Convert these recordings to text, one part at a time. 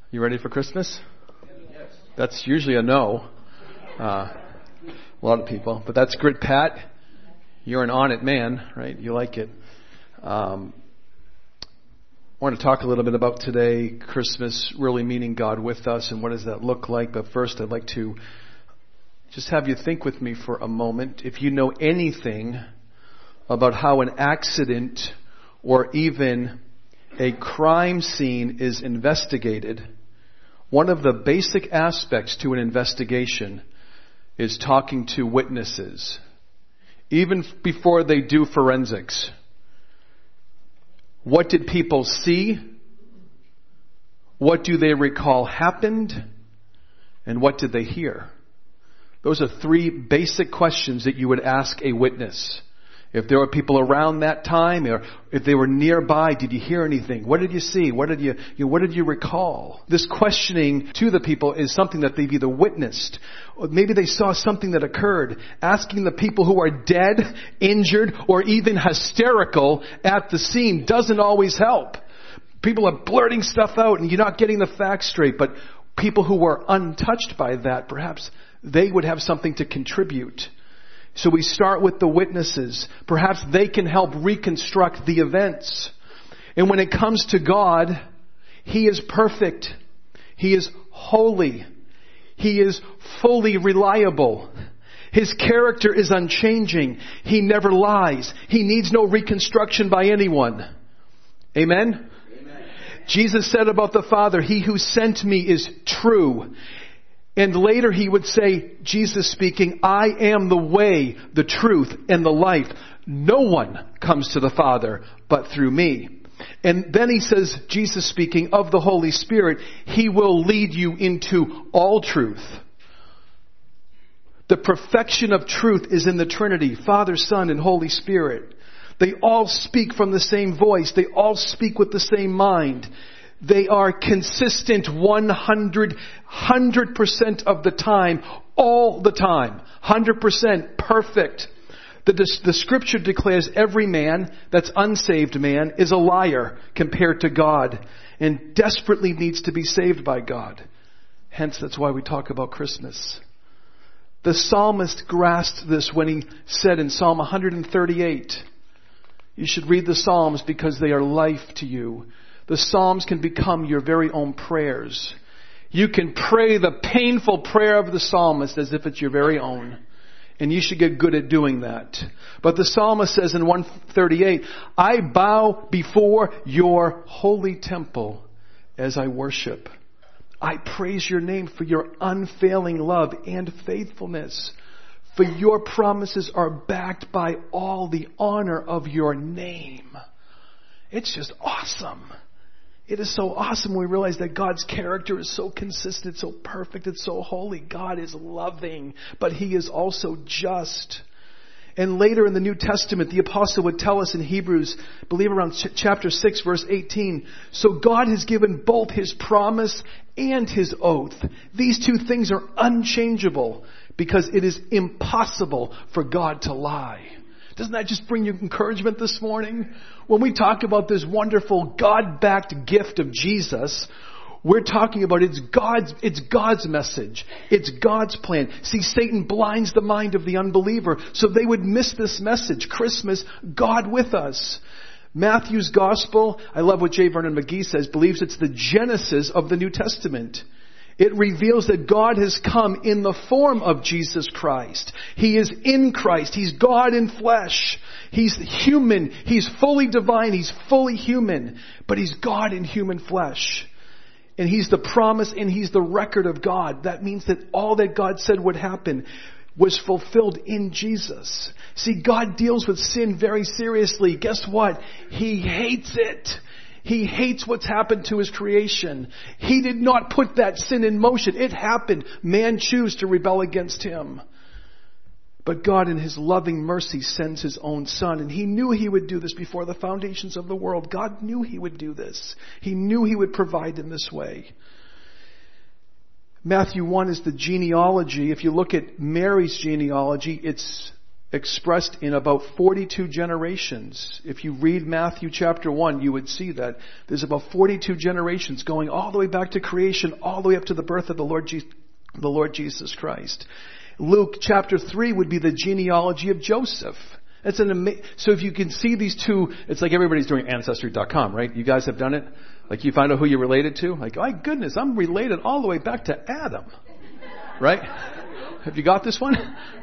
You ready for Christmas? Yes. That's usually a no. A lot of people. But that's good, Pat. You're an on it man, right? You like it. I want to talk a little bit about today, Christmas really meaning God with us, and what does that look like. But first, I'd like to just have you think with me for a moment. If you know anything about how an accident or even a crime scene is investigated, one of the basic aspects to an investigation is talking to witnesses, even before they do forensics. What did people see? What do they recall happened? And what did they hear? Those are three basic questions that you would ask a witness. If there were people around that time, or if they were nearby, did you hear anything? What did you see? What did you recall? This questioning to the people is something that they've either witnessed, or maybe they saw something that occurred. Asking the people who are dead, injured, or even hysterical at the scene doesn't always help. People are blurting stuff out and you're not getting the facts straight, but people who are untouched by that, perhaps they would have something to contribute. So we start with the witnesses. Perhaps they can help reconstruct the events. And when it comes to God, He is perfect. He is holy. He is fully reliable. His character is unchanging. He never lies. He needs no reconstruction by anyone. Amen? Amen. Jesus said about the Father, He who sent me is true. And later he would say, Jesus speaking, I am the way, the truth, and the life. No one comes to the Father but through me. And then he says, Jesus speaking, of the Holy Spirit, He will lead you into all truth. The perfection of truth is in the Trinity, Father, Son, and Holy Spirit. They all speak from the same voice. They all speak with the same mind. They are consistent 100% of the time, all the time. 100% perfect. The scripture declares every man that's unsaved man is a liar compared to God and desperately needs to be saved by God. Hence, that's why we talk about Christmas. The psalmist grasped this when he said in Psalm 138, you should read the Psalms because they are life to you. The Psalms can become your very own prayers. You can pray the painful prayer of the psalmist as if it's your very own. And you should get good at doing that. But the psalmist says in 138, I bow before your holy temple as I worship. I praise your name for your unfailing love and faithfulness. For your promises are backed by all the honor of your name. It's just awesome. It is so awesome when we realize that God's character is so consistent, so perfect, it's so holy. God is loving, but He is also just. And later in the New Testament, the apostle would tell us in Hebrews, I believe around chapter 6, verse 18, so God has given both His promise and His oath. These two things are unchangeable because it is impossible for God to lie. Doesn't that just bring you encouragement this morning? When we talk about this wonderful God-backed gift of Jesus, we're talking about it's God's message. It's God's plan. See, Satan blinds the mind of the unbeliever so they would miss this message. Christmas, God with us. Matthew's gospel, I love what J. Vernon McGee says, believes it's the genesis of the New Testament. It reveals that God has come in the form of Jesus Christ. He is in Christ. He's God in flesh. He's human. He's fully divine. He's fully human. But He's God in human flesh. And He's the promise and He's the record of God. That means that all that God said would happen was fulfilled in Jesus. See, God deals with sin very seriously. Guess what? He hates it. He hates what's happened to His creation. He did not put that sin in motion. It happened. Man chose to rebel against Him. But God in His loving mercy sends His own Son. And He knew He would do this before the foundations of the world. God knew He would do this. He knew He would provide in this way. Matthew 1 is the genealogy. If you look at Mary's genealogy, it's expressed in about 42 generations. If you read Matthew chapter 1, you would see that there's about 42 generations going all the way back to creation, all the way up to the birth of the Lord Jesus Christ. Luke chapter 3 would be the genealogy of Joseph. So if you can see these two, it's like everybody's doing Ancestry.com, right? You guys have done it? Like you find out who you're related to? Like, my goodness, I'm related all the way back to Adam. Right? Have you got this one?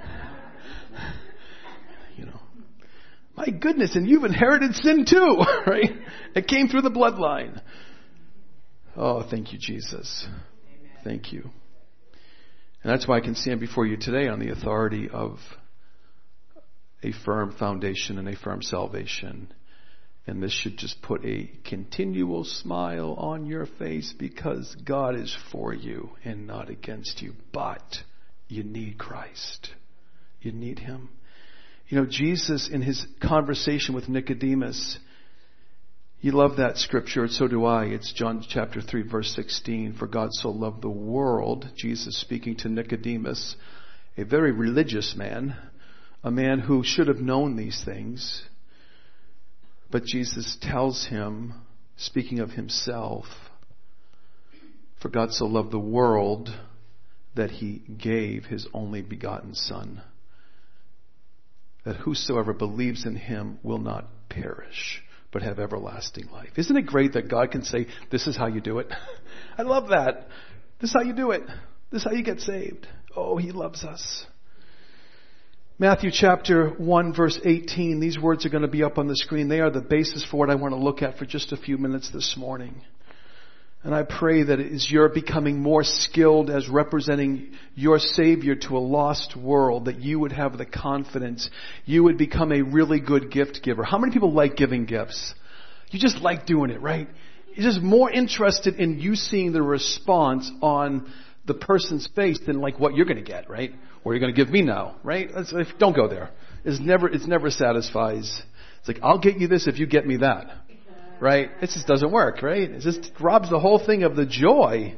My goodness, and you've inherited sin too, right? It came through the bloodline. Oh, thank you, Jesus. Thank you. And that's why I can stand before you today on the authority of a firm foundation and a firm salvation. And this should just put a continual smile on your face because God is for you and not against you. But you need Christ. You need Him. Jesus, in His conversation with Nicodemus, you love that scripture, and so do I. It's John chapter 3, verse 16. For God so loved the world, Jesus speaking to Nicodemus, a very religious man, a man who should have known these things. But Jesus tells him, speaking of Himself, for God so loved the world that He gave His only begotten Son, that whosoever believes in Him will not perish, but have everlasting life. Isn't it great that God can say, this is how you do it? I love that. This is how you do it. This is how you get saved. Oh, He loves us. Matthew chapter 1, verse 18. These words are going to be up on the screen. They are the basis for what I want to look at for just a few minutes this morning. And I pray that as you're becoming more skilled as representing your Savior to a lost world, that you would have the confidence, you would become a really good gift giver. How many people like giving gifts? You just like doing it, right? You're just more interested in you seeing the response on the person's face than like what you're going to get, right? What you're going to give me now, right? Don't go there. It never satisfies. It's like, I'll get you this if you get me that. Right? It just doesn't work, right? It just robs the whole thing of the joy.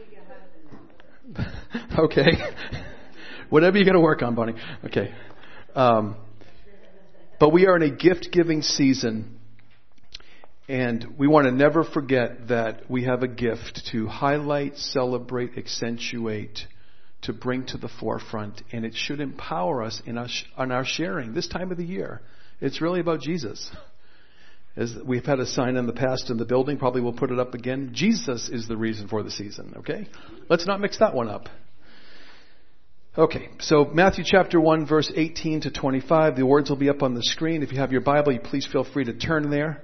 Okay. Whatever you're going to work on, Bonnie. Okay. But we are in a gift-giving season. And we want to never forget that we have a gift to highlight, celebrate, accentuate, to bring to the forefront. And it should empower us in our sharing this time of the year. It's really about Jesus. As we've had a sign in the past in the building, probably we'll put it up again. Jesus is the reason for the season, okay? Let's not mix that one up. Okay, so Matthew chapter 1, verse 18 to 25. The words will be up on the screen. If you have your Bible, you please feel free to turn there.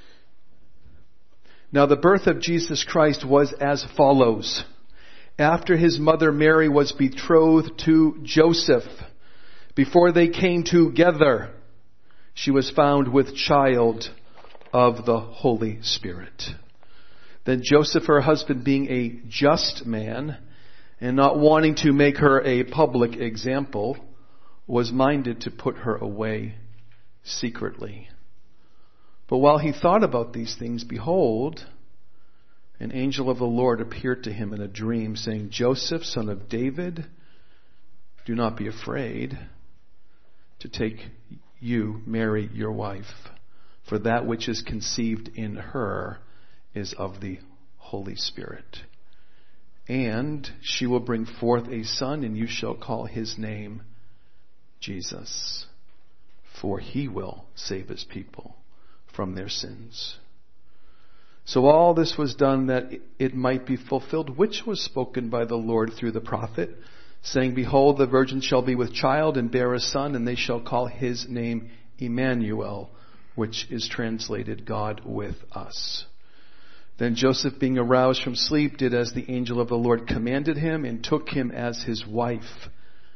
Now the birth of Jesus Christ was as follows. After His mother Mary was betrothed to Joseph, before they came together, she was found with child of the Holy Spirit. Then Joseph, her husband, being a just man and not wanting to make her a public example, was minded to put her away secretly. But while he thought about these things, behold, an angel of the Lord appeared to him in a dream, saying, Joseph, son of David, do not be afraid to take you, Mary, your wife, for that which is conceived in her is of the Holy Spirit. And she will bring forth a son, and you shall call his name Jesus, for he will save his people from their sins. So all this was done that it might be fulfilled, which was spoken by the Lord through the prophet, saying, Behold, the virgin shall be with child and bear a son, and they shall call his name Emmanuel, which is translated God with us. Then Joseph, being aroused from sleep, did as the angel of the Lord commanded him, and took to him his wife,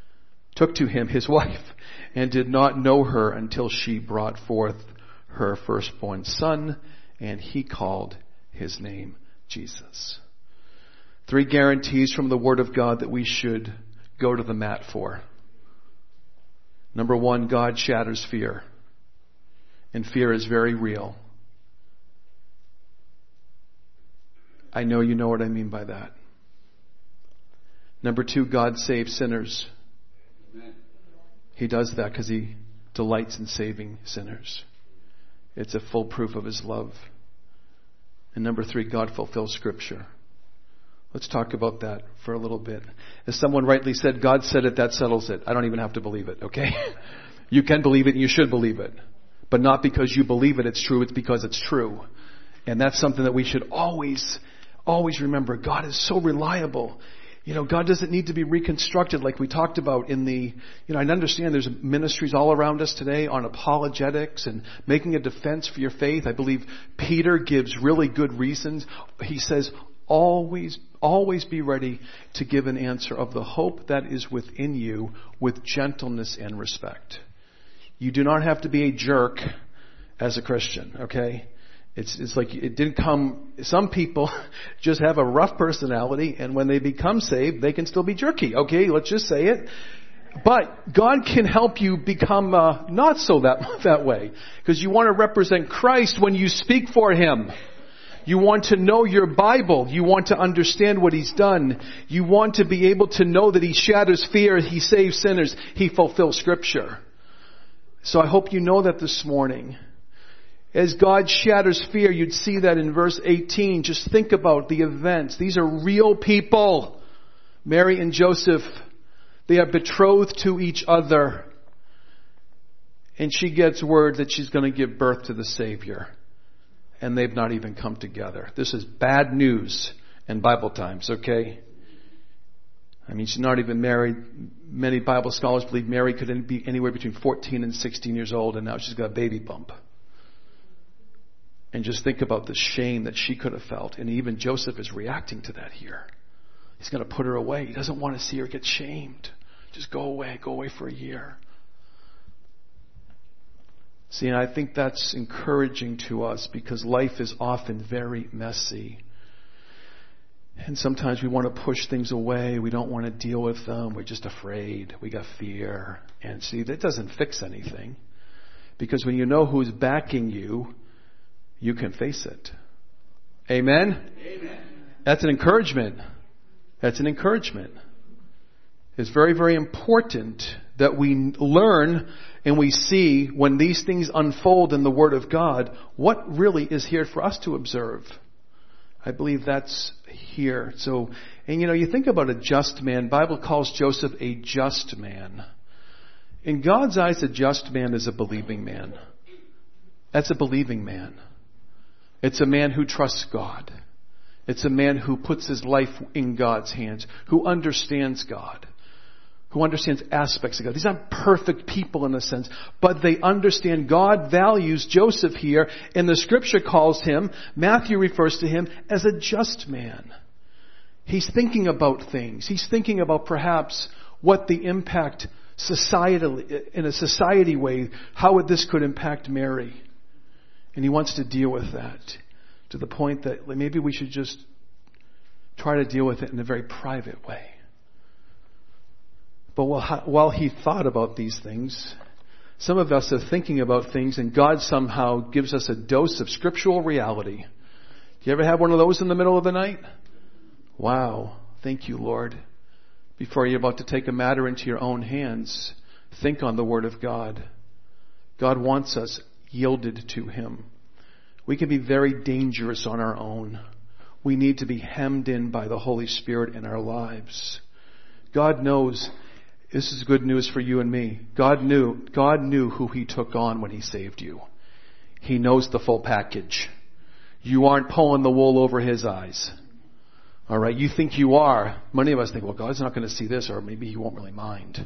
and did not know her until she brought forth her firstborn son, and he called his name Jesus. 3 guarantees from the Word of God that we should go to the mat for. Number 1, God shatters fear. And fear is very real. I know you know what I mean by that. Number 2, God saves sinners. Amen. He does that because He delights in saving sinners. It's a full proof of His love. And number 3, God fulfills Scripture. Let's talk about that for a little bit. As someone rightly said, God said it, that settles it. I don't even have to believe it, okay? You can believe it and you should believe it. But not because you believe it, it's true. It's because it's true. And that's something that we should always remember. God is so reliable. God doesn't need to be reconstructed like we talked about in the, I understand there's ministries all around us today on apologetics and making a defense for your faith. I believe Peter gives really good reasons. He says, always be ready to give an answer of the hope that is within you with gentleness and respect. You do not have to be a jerk as a Christian, okay? It's like it didn't come, some people just have a rough personality, and when they become saved, they can still be jerky, okay? Let's just say it. But God can help you become not so that way. Because you want to represent Christ when you speak for Him. You want to know your Bible. You want to understand what He's done. You want to be able to know that He shatters fear, He saves sinners, He fulfills Scripture. So I hope you know that this morning. As God shatters fear, you'd see that in verse 18. Just think about the events. These are real people. Mary and Joseph, they are betrothed to each other. And she gets word that she's going to give birth to the Savior. And they've not even come together. This is bad news in Bible times, okay? I mean, she's not even married. Many Bible scholars believe Mary could be anywhere between 14 and 16 years old, and now she's got a baby bump. And just think about the shame that she could have felt. And even Joseph is reacting to that here. He's going to put her away. He doesn't want to see her get shamed. Just go away for a year. See, and I think that's encouraging to us because life is often very messy. And sometimes we want to push things away. We don't want to deal with them. We're just afraid. We got fear. And see, that doesn't fix anything. Because when you know who's backing you, you can face it. Amen? Amen. That's an encouragement. That's an encouragement. It's very, very important that we learn and we see when these things unfold in the Word of God, what really is here for us to observe. I believe that's here. So, and you think about a just man. The Bible calls Joseph a just man. In God's eyes, a just man is a believing man. That's a believing man. It's a man who trusts God. It's a man who puts his life in God's hands, who understands God, who understands aspects of God. These aren't perfect people in a sense, but they understand God values Joseph here, and the Scripture calls him, Matthew refers to him as a just man. He's thinking about things. He's thinking about perhaps what the impact societally, in a society way, how this could impact Mary. And he wants to deal with that to the point that maybe we should just try to deal with it in a very private way. But while he thought about these things, some of us are thinking about things and God somehow gives us a dose of scriptural reality. Do you ever have one of those in the middle of the night? Wow. Thank you, Lord. Before you're about to take a matter into your own hands, think on the Word of God. God wants us yielded to Him. We can be very dangerous on our own. We need to be hemmed in by the Holy Spirit in our lives. God knows. This is good news for you and me. God knew who He took on when He saved you. He knows the full package. You aren't pulling the wool over His eyes. All right, you think you are. Many of us think, well, God's not going to see this, or maybe He won't really mind.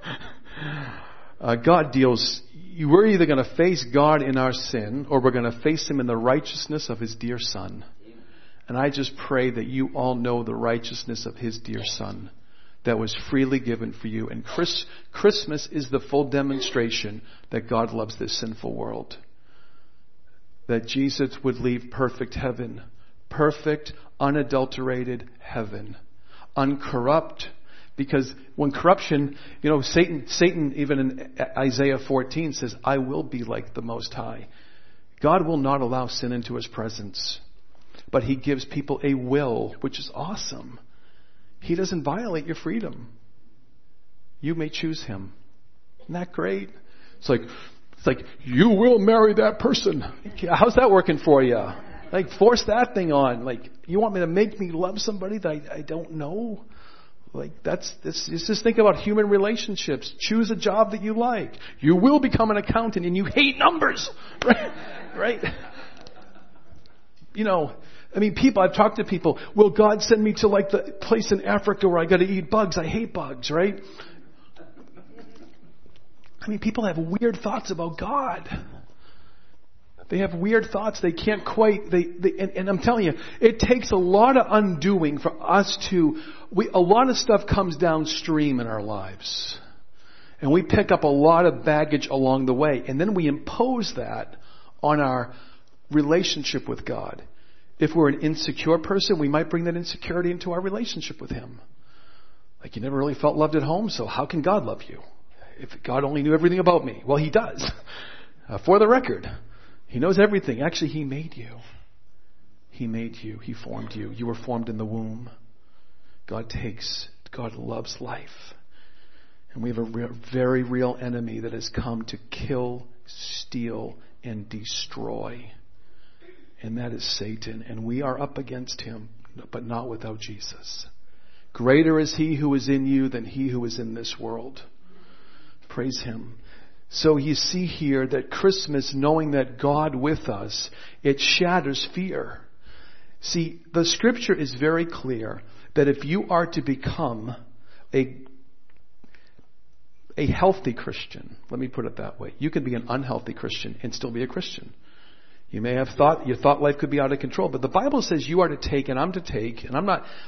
God deals. We're either going to face God in our sin, or we're going to face Him in the righteousness of His dear Son. And I just pray that you all know the righteousness of His dear Son that was freely given for you. And Christmas is the full demonstration that God loves this sinful world. That Jesus would leave perfect heaven. Perfect, unadulterated heaven. Uncorrupt. Because when corruption, Satan even in Isaiah 14 says, I will be like the Most High. God will not allow sin into His presence. But He gives people a will, which is awesome. He doesn't violate your freedom. You may choose Him. Isn't that great? It's like, you will marry that person. How's that working for you? Like, force that thing on. Like, you want me to make me love somebody that I don't know? Like, just think about human relationships. Choose a job that you like. You will become an accountant and you hate numbers. Right? I've talked to people, will God send me to like the place in Africa where I got to eat bugs? I hate bugs, right? People have weird thoughts about God. They have weird thoughts. They can't quite, and I'm telling you, it takes a lot of undoing for us a lot of stuff comes downstream in our lives. And we pick up a lot of baggage along the way. And then we impose that on our relationship with God. If we're an insecure person, we might bring that insecurity into our relationship with Him. Like, you never really felt loved at home, so how can God love you? If God only knew everything about me. Well, He does. For the record, He knows everything. Actually, He made you. He made you. He formed you. You were formed in the womb. God loves life. And we have a very real enemy that has come to kill, steal, and destroy. And that is Satan. And we are up against him, but not without Jesus. Greater is He who is in you than he who is in this world. Praise Him. So you see here that Christmas, knowing that God with us, it shatters fear. See, the Scripture is very clear that if you are to become a healthy Christian, let me put it that way, you can be an unhealthy Christian and still be a Christian. You may have thought your thought life could be out of control, but the Bible says you are to take and I'm to take, and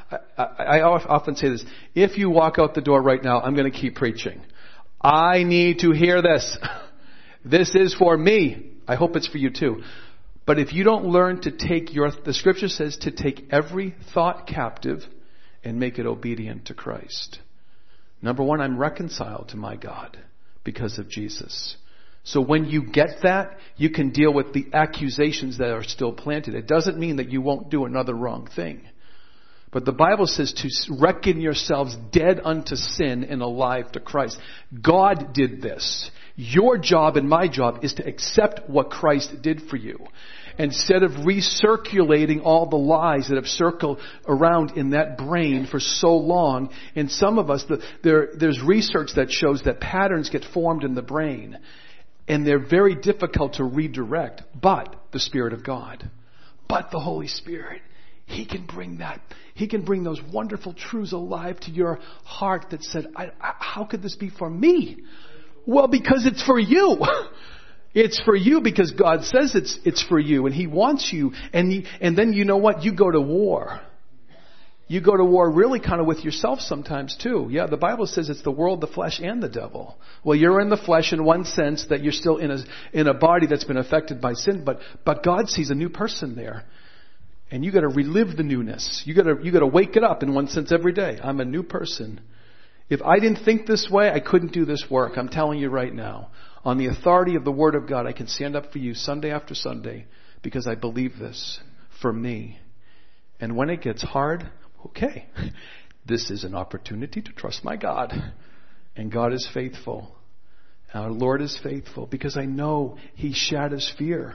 I often say this, if you walk out the door right now, I'm going to keep preaching. I need to hear this. This is for me. I hope it's for you too. But if you don't learn to take the Scripture says to take every thought captive and make it obedient to Christ. Number one, I'm reconciled to my God because of Jesus. So when you get that, you can deal with the accusations that are still planted. It doesn't mean that you won't do another wrong thing. But the Bible says to reckon yourselves dead unto sin and alive to Christ. God did this. Your job and my job is to accept what Christ did for you. Instead of recirculating all the lies that have circled around in that brain for so long. And some of us, there's research that shows that patterns get formed in the brain. And they're very difficult to redirect. But the Spirit of God. But the Holy Spirit. He can bring that. He can bring those wonderful truths alive to your heart that said, how could this be for me? Well, because it's for you. It's for you because God says it's for you and He wants you. And then you know what? You go to war. You go to war really kind of with yourself sometimes too. Yeah, the Bible says it's the world, the flesh, and the devil. Well, you're in the flesh in one sense that you're still in a body that's been affected by sin, but God sees a new person there. And you got to relive the newness. You got to wake it up in one sense every day. I'm a new person. If I didn't think this way, I couldn't do this work. I'm telling you right now. On the authority of the Word of God, I can stand up for you Sunday after Sunday because I believe this for me. And when it gets hard, okay, this is an opportunity to trust my God. And God is faithful. Our Lord is faithful because I know He shatters fear.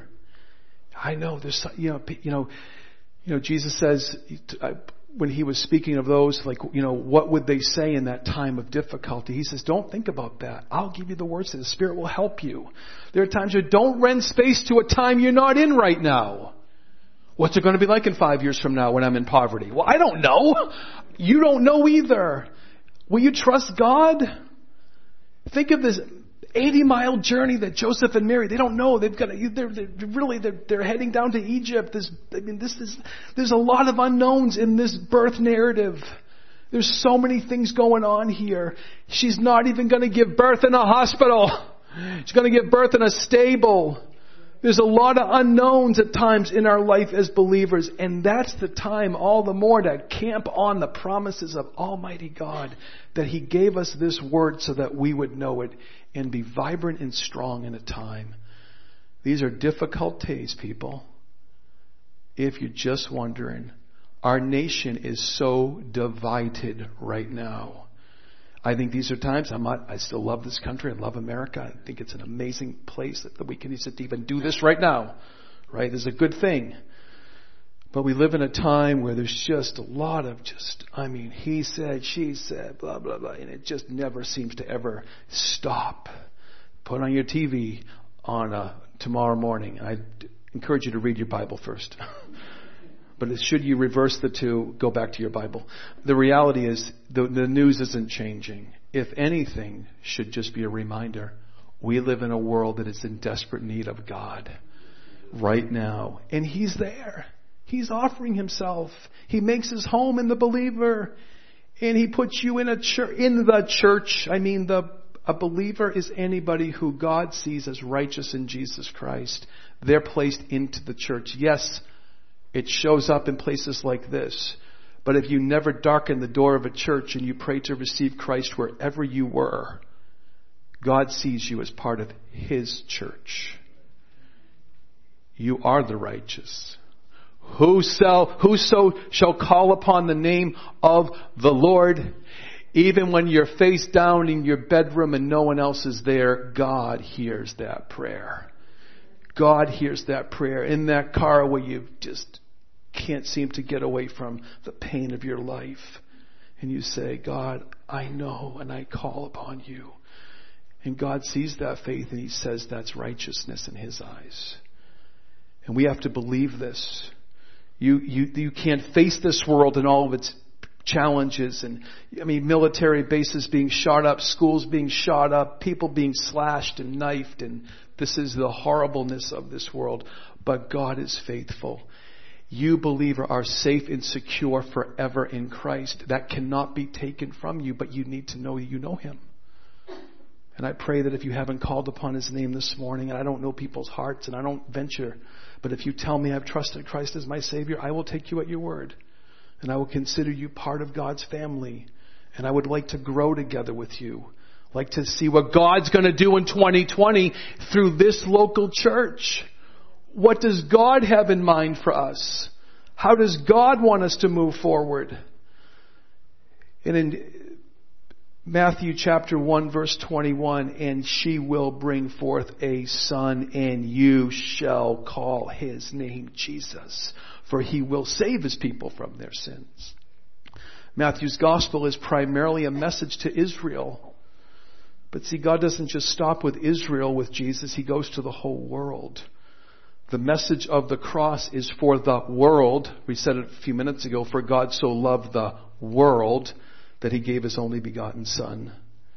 I know there's, Jesus says when He was speaking of those, what would they say in that time of difficulty? He says, don't think about that. I'll give you the words that the Spirit will help you. There are times where don't rent space to a time you're not in right now. What's it going to be like in 5 years from now when I'm in poverty? Well, I don't know. You don't know either. Will you trust God? Think of this 80-mile journey that Joseph and Mary, they don't know. They're heading down to Egypt. There's a lot of unknowns in this birth narrative. There's so many things going on here. She's not even going to give birth in a hospital. She's going to give birth in a stable. There's a lot of unknowns at times in our life as believers, and that's the time all the more to camp on the promises of Almighty God, that He gave us this word so that we would know it and be vibrant and strong in a time. These are difficult days, people. If you're just wondering, our nation is so divided right now. I think these are times I still love this country. I love America. I think it's an amazing place that we can even do this right now. Right? It's a good thing. But we live in a time where there's just a lot of he said, she said, blah, blah, blah. And it just never seems to ever stop. Put on your TV on tomorrow morning. I encourage you to read your Bible first. But should you reverse the two, go back to your Bible. The reality is the news isn't changing. If anything, should just be a reminder. We live in a world that is in desperate need of God right now. And He's there. He's offering Himself. He makes His home in the believer. And He puts you in the church. A believer is anybody who God sees as righteous in Jesus Christ. They're placed into the church. Yes, it shows up in places like this. But if you never darken the door of a church and you pray to receive Christ wherever you were, God sees you as part of His church. You are the righteous. Whoso shall call upon the name of the Lord, even when you're face down in your bedroom and no one else is there, God hears that prayer. God hears that prayer. In that car where you just can't seem to get away from the pain of your life. And you say, God, I know, and I call upon you. And God sees that faith and He says that's righteousness in His eyes. And we have to believe this. You can't face this world and all of its challenges and military bases being shot up, schools being shot up, people being slashed and knifed, and this is the horribleness of this world. But God is faithful. You, believer, are safe and secure forever in Christ. That cannot be taken from you, but you need to know you know Him. And I pray that if you haven't called upon His name this morning, and I don't know people's hearts and I don't venture, but if you tell me I've trusted Christ as my Savior, I will take you at your word. And I will consider you part of God's family. And I would like to grow together with you. Like to see what God's going to do in 2020 through this local church. What does God have in mind for us? How does God want us to move forward? And in Matthew chapter 1 verse 21, and she will bring forth a son, and you shall call his name Jesus, for he will save his people from their sins. Matthew's gospel is primarily a message to Israel. But see, God doesn't just stop with Israel with Jesus. He goes to the whole world. The message of the cross is for the world. We said it a few minutes ago, for God so loved the world that He gave His only begotten Son.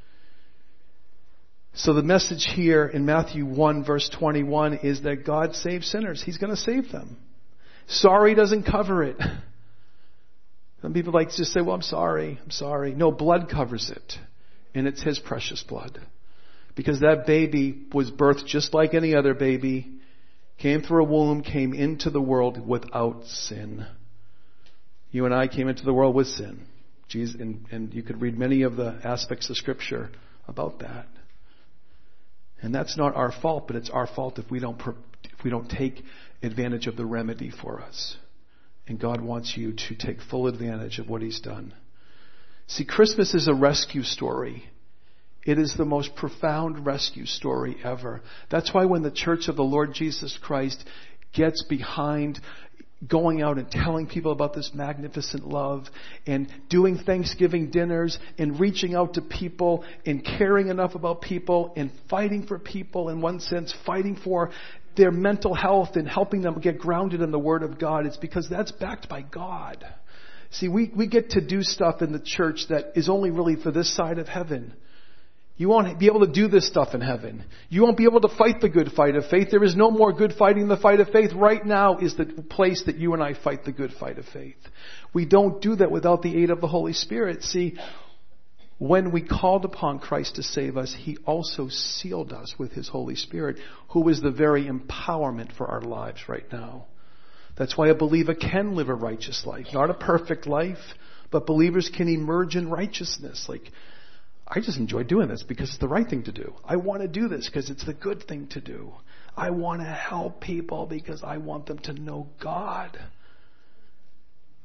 So the message here in Matthew 1 verse 21 is that God saves sinners. He's going to save them. Sorry doesn't cover it. Some people like to just say, well, I'm sorry. No, blood covers it. And it's His precious blood. Because that baby was birthed just like any other baby. Came through a womb, came into the world without sin. You and I came into the world with sin. Jesus, and you could read many of the aspects of Scripture about that. And that's not our fault, but it's our fault if we don't take advantage of the remedy for us. And God wants you to take full advantage of what He's done. See, Christmas is a rescue story. It is the most profound rescue story ever. That's why when the Church of the Lord Jesus Christ gets behind going out and telling people about this magnificent love and doing Thanksgiving dinners and reaching out to people and caring enough about people and fighting for people, in one sense, fighting for their mental health and helping them get grounded in the Word of God, it's because that's backed by God. See, we get to do stuff in the church that is only really for this side of heaven. You won't be able to do this stuff in heaven. You won't be able to fight the good fight of faith. There is no more good fighting the fight of faith. Right now is the place that you and I fight the good fight of faith. We don't do that without the aid of the Holy Spirit. See, when we called upon Christ to save us, He also sealed us with His Holy Spirit, who is the very empowerment for our lives right now. That's why a believer can live a righteous life. Not a perfect life, but believers can emerge in righteousness. Like, I just enjoy doing this because it's the right thing to do. I want to do this because it's the good thing to do. I want to help people because I want them to know God.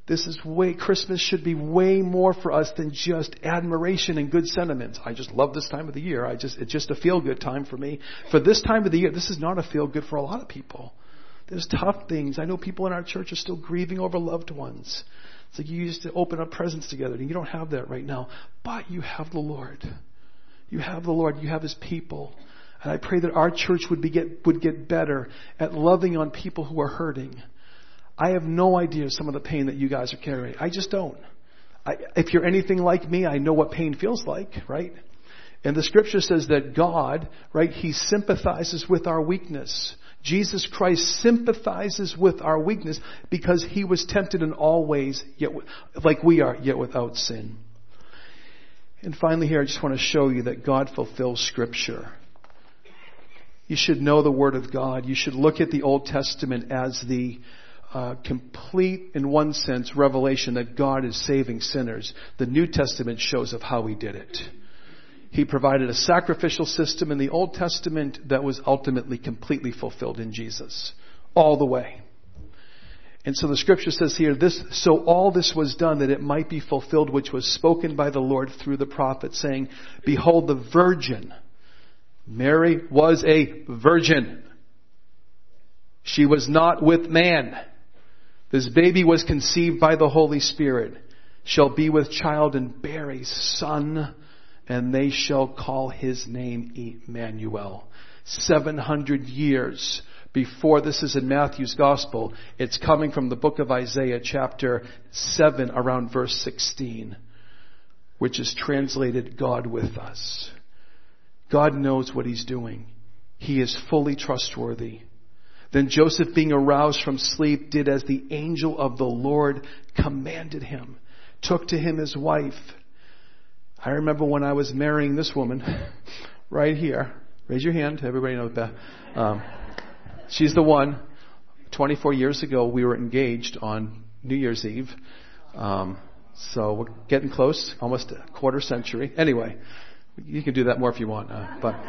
Christmas should be way more for us than just admiration and good sentiments. I just love this time of the year. It's just a feel-good time for me. For this time of the year, this is not a feel-good for a lot of people. There's tough things. I know people in our church are still grieving over loved ones. It's like you used to open up presents together, and you don't have that right now. But you have the Lord. You have the Lord. You have His people. And I pray that our church would get better at loving on people who are hurting. I have no idea some of the pain that you guys are carrying. I just don't. If you're anything like me, I know what pain feels like, right? And the scripture says that God, right, He sympathizes with our weakness. Jesus Christ sympathizes with our weakness because He was tempted in all ways, yet like we are, yet without sin. And finally here, I just want to show you that God fulfills Scripture. You should know the Word of God. You should look at the Old Testament as the complete, in one sense, revelation that God is saving sinners. The New Testament shows of how He did it. He provided a sacrificial system in the Old Testament that was ultimately completely fulfilled in Jesus. All the way. And so the scripture says here, so all this was done that it might be fulfilled which was spoken by the Lord through the prophet, saying, behold, the virgin. Mary was a virgin. She was not with man. This baby was conceived by the Holy Spirit, shall be with child and bear a son, and they shall call his name Emmanuel. 700 years before this is in Matthew's Gospel, it's coming from the book of Isaiah chapter 7 around verse 16, which is translated God with us. God knows what He's doing. He is fully trustworthy. Then Joseph, being aroused from sleep, did as the angel of the Lord commanded him, took to him his wife. I remember when I was marrying this woman right here. Raise your hand. Everybody knows that. She's the one. 24 years ago, we were engaged on New Year's Eve. So we're getting close, almost a quarter century. Anyway, you can do that more if you want.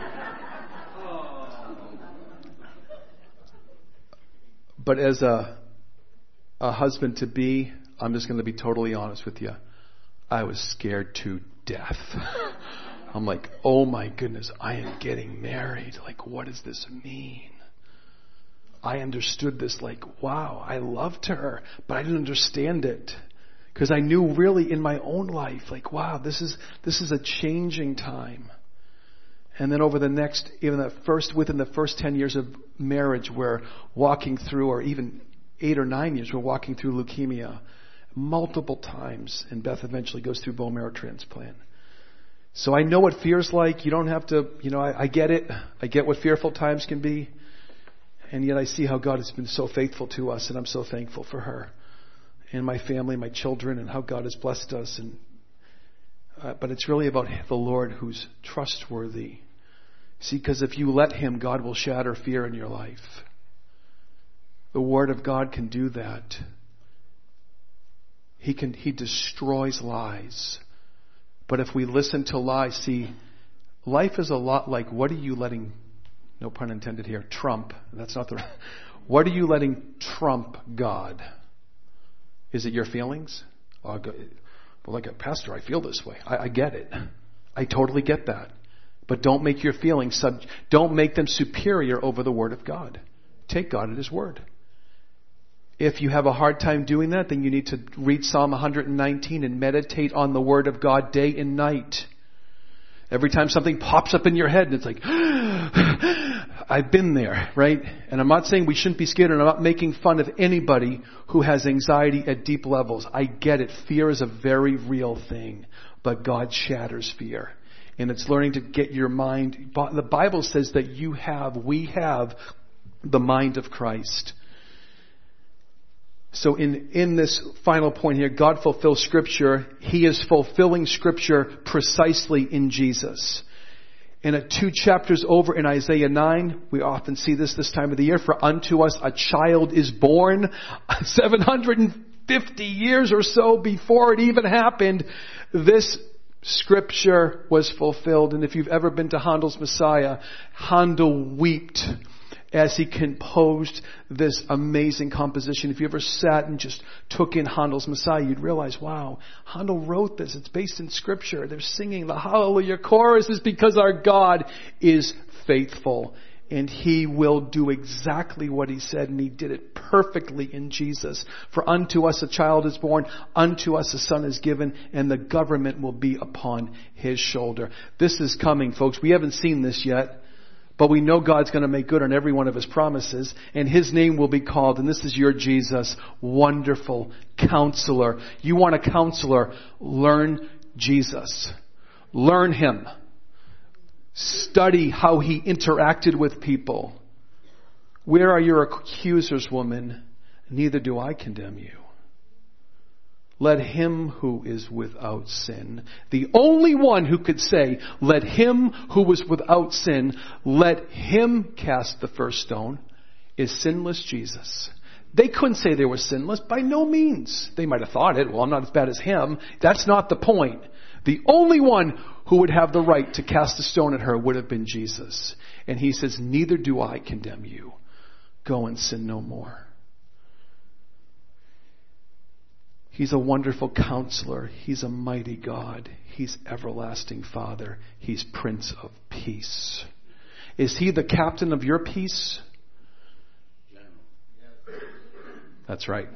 But as a husband-to-be, I'm just going to be totally honest with you. I was scared to death. I'm like, oh my goodness, I am getting married. Like, what does this mean? I understood this like, wow, I loved her, but I didn't understand it. Because I knew really in my own life, like, wow, this is a changing time. And then over the next, within the first 10 years of marriage, we're walking through, or even 8 or 9 years, we're walking through leukemia multiple times. And Beth eventually goes through bone marrow transplant. So I know what fear's like. You don't have to, I get it. I get what fearful times can be. And yet I see how God has been so faithful to us, and I'm so thankful for her and my family, my children, and how God has blessed us. But it's really about the Lord who's trustworthy. See, because if you let Him, God will shatter fear in your life. The Word of God can do that. He destroys lies. But if we listen to lies, see, life is a lot like, what are you letting, no pun intended here, trump? That's not the, what are you letting trump God? Is it your feelings? Well, like a pastor, I feel this way. I get it. I totally get that. But don't make your feelings, don't make them superior over the Word of God. Take God at His Word. If you have a hard time doing that, then you need to read Psalm 119 and meditate on the Word of God day and night. Every time something pops up in your head and it's like, I've been there, right? And I'm not saying we shouldn't be scared, and I'm not making fun of anybody who has anxiety at deep levels. I get it. Fear is a very real thing, but God shatters fear. And it's learning to get your mind. The Bible says that we have the mind of Christ. So in this final point here, God fulfills Scripture. He is fulfilling Scripture precisely in Jesus. And at 2 chapters over in Isaiah 9, we often see this time of the year. For unto us a child is born. 750 years or so before it even happened, this Scripture was fulfilled. And if you've ever been to Handel's Messiah, Handel wept as he composed this amazing composition. If you ever sat and just took in Handel's Messiah, you'd realize, wow, Handel wrote this. It's based in Scripture. They're singing the Hallelujah chorus is because our God is faithful. And He will do exactly what He said, and He did it perfectly in Jesus. For unto us a child is born, unto us a son is given, and the government will be upon His shoulder. This is coming, folks. We haven't seen this yet, but we know God's going to make good on every one of His promises, and His name will be called, and this is your Jesus, Wonderful Counselor. You want a counselor? Learn Jesus. Learn Him. Study how He interacted with people. Where are your accusers, woman? Neither do I condemn you. Let him who is without sin, the only one who could say, let him who was without sin, let him cast the first stone, is sinless Jesus. They couldn't say they were sinless. By no means. They might have thought it. Well, I'm not as bad as him. That's not the point. The only one who would have the right to cast a stone at her would have been Jesus. And He says, neither do I condemn you. Go and sin no more. He's a wonderful counselor. He's a mighty God. He's everlasting Father. He's Prince of Peace. Is He the captain of your peace? That's right.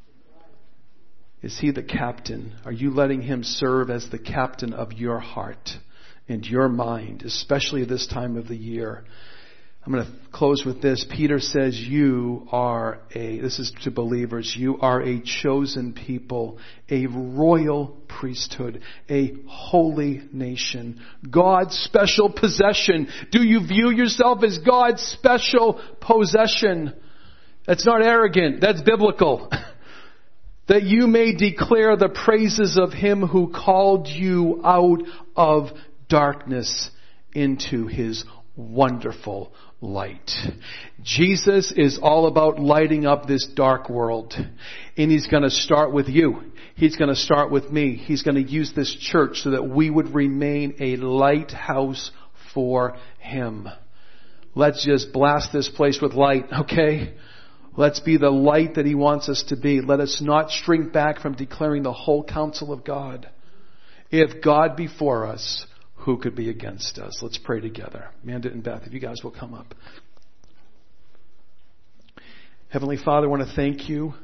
Is He the captain? Are you letting Him serve as the captain of your heart and your mind, especially this time of the year? I'm going to close with this. Peter says this is to believers, you are a chosen people, a royal priesthood, a holy nation, God's special possession. Do you view yourself as God's special possession? That's not arrogant. That's biblical. That you may declare the praises of Him who called you out of darkness into His wonderful light. Jesus is all about lighting up this dark world. And He's going to start with you. He's going to start with me. He's going to use this church so that we would remain a lighthouse for Him. Let's just blast this place with light, okay? Let's be the light that He wants us to be. Let us not shrink back from declaring the whole counsel of God. If God be for us, who could be against us? Let's pray together. Amanda and Beth, if you guys will come up. Heavenly Father, I want to thank You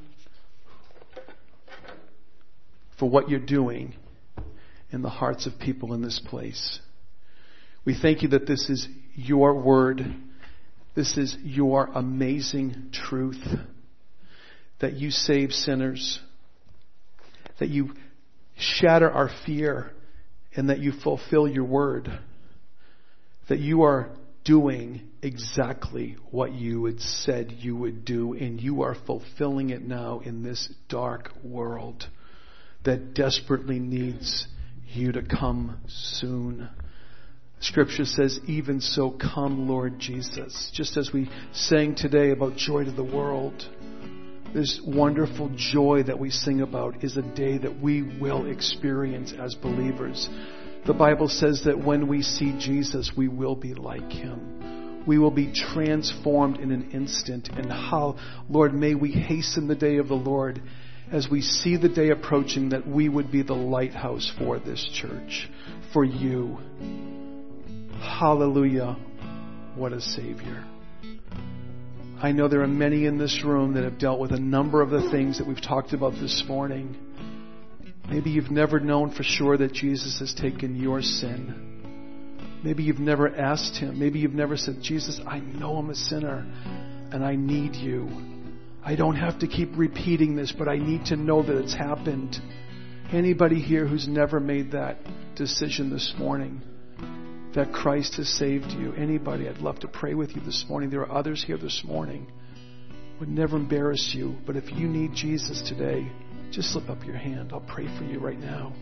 for what You're doing in the hearts of people in this place. We thank You that this is Your word. This is Your amazing truth, that You save sinners, that You shatter our fear, and that You fulfill Your word, that You are doing exactly what You had said You would do, and You are fulfilling it now in this dark world that desperately needs You to come soon. Scripture says, even so come, Lord Jesus. Just as we sang today about joy to the world, this wonderful joy that we sing about is a day that we will experience as believers. The Bible says that when we see Jesus, we will be like Him. We will be transformed in an instant. And how, Lord, may we hasten the day of the Lord as we see the day approaching, that we would be the lighthouse for this church, for You. Hallelujah. What a Savior. I know there are many in this room that have dealt with a number of the things that we've talked about this morning. Maybe you've never known for sure that Jesus has taken your sin. Maybe you've never asked Him. Maybe you've never said, Jesus, I know I'm a sinner and I need You. I don't have to keep repeating this, but I need to know that it's happened. Anybody here who's never made that decision this morning, that Christ has saved you? Anybody? I'd love to pray with you this morning. There are others here this morning. Would never embarrass you, but if you need Jesus today, just slip up your hand. I'll pray for you right now.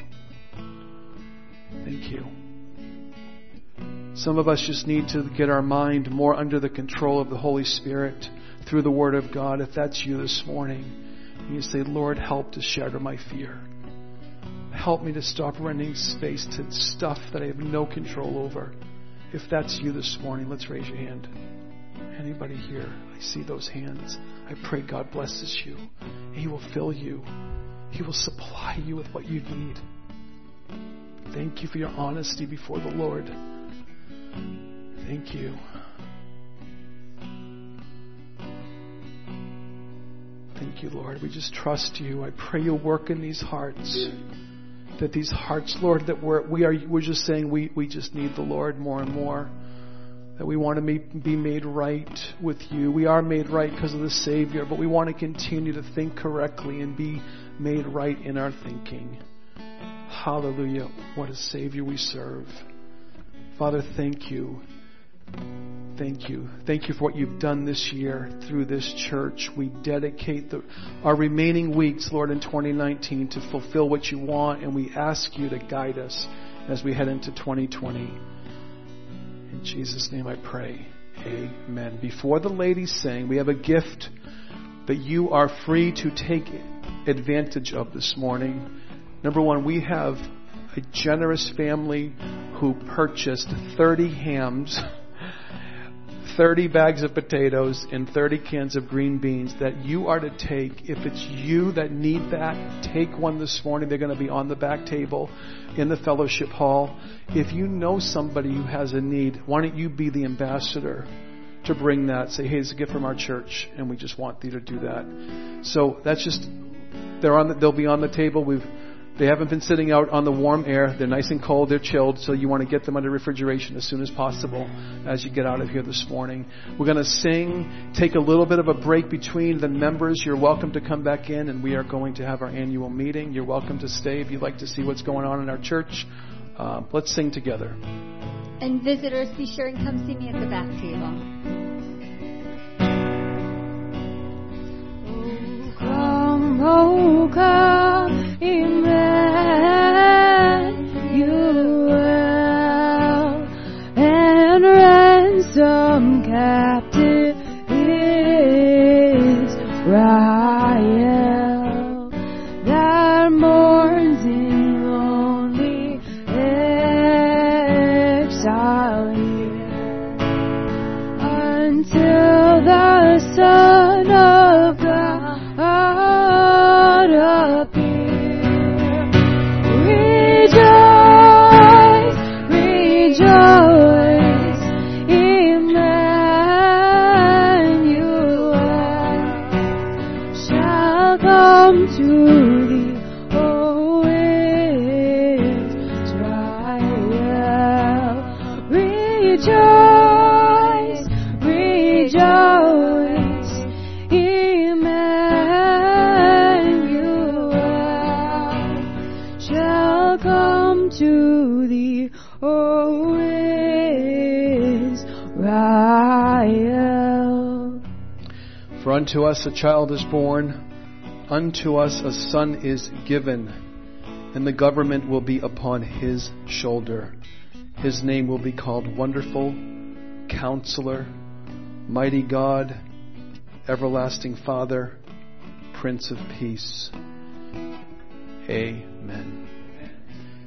Thank You. Some of us just need to get our mind more under the control of the Holy Spirit through the Word of God. If that's you this morning, and you say, Lord, help to shatter my fear. Help me to stop renting space to stuff that I have no control over. If that's you this morning, let's raise your hand. anybody here? I see those hands. I pray God blesses you. He will fill you. He will supply you with what you need. Thank you for your honesty before the Lord. Thank you. Thank you, Lord. We just trust you. I pray you'll work in these hearts. That these hearts, Lord, that we're just saying we just need the Lord more and more. That we want to be made right with you. We are made right because of the Savior, but we want to continue to think correctly and be made right in our thinking. Hallelujah. What a Savior we serve. Father, thank you. Thank you. Thank you for what you've done this year through this church. We dedicate our remaining weeks, Lord, in 2019 to fulfill what you want, and we ask you to guide us as we head into 2020. In Jesus' name I pray. Amen. Before the ladies sing, we have a gift that you are free to take advantage of this morning. Number one, we have a generous family who purchased 30 hams, 30 bags of potatoes, and 30 cans of green beans that you are to take. If it's you that need that, take one this morning. They're going to be on the back table in the fellowship hall. If you know somebody who has a need, why don't you be the ambassador to bring that? Say, hey, it's a gift from our church, and we just want you to do that. So that's just, they'll be on the table. They haven't been sitting out on the warm air. They're nice and cold. They're chilled. So you want to get them under refrigeration as soon as possible as you get out of here this morning. We're going to sing, take a little bit of a break between the members. You're welcome to come back in, and we are going to have our annual meeting. You're welcome to stay if you'd like to see what's going on in our church. Let's sing together. And visitors, be sure and come see me at the back table. Oh, come, Emmanuel, and ransom captive Israel that mourns in lonely exile here until the Son of God appear. Rejoice, rejoice, Emmanuel shall come to thee, O Israel. Rejoice, rejoice, come to thee, O Israel. For unto us a child is born, unto us a son is given, and the government will be upon his shoulder. His name will be called Wonderful, Counselor, Mighty God, Everlasting Father, Prince of Peace. Amen.